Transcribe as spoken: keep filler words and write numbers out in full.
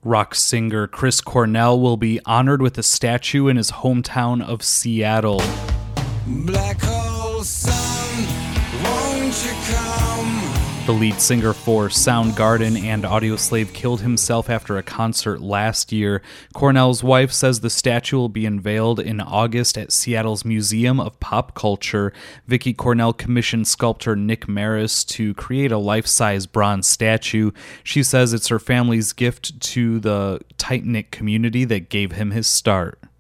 Rock singer Chris Cornell will be honored with a statue in his hometown of Seattle. Black hole sun, won't you come? The lead singer for Soundgarden and Audioslave killed himself after a concert last year. Cornell's wife says the statue will be unveiled in August at Seattle's Museum of Pop Culture. Vicky Cornell commissioned sculptor Nick Maris to create a life-size bronze statue. She says it's her family's gift to the tight-knit community that gave him his start.